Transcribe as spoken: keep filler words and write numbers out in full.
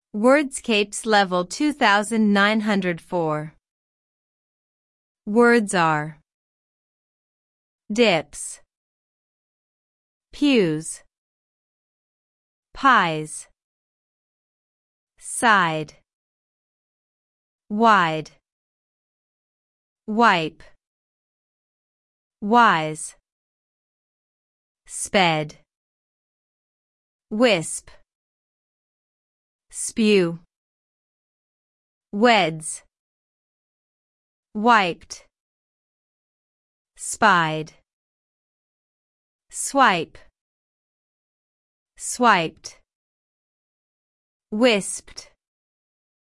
Wordscapes Level two thousand nine hundred four. Words are dips, pews, pies, side, wide, wipe, wise, sped, wisp, spew, weds, wiped, spied, swipe, swiped, wisped,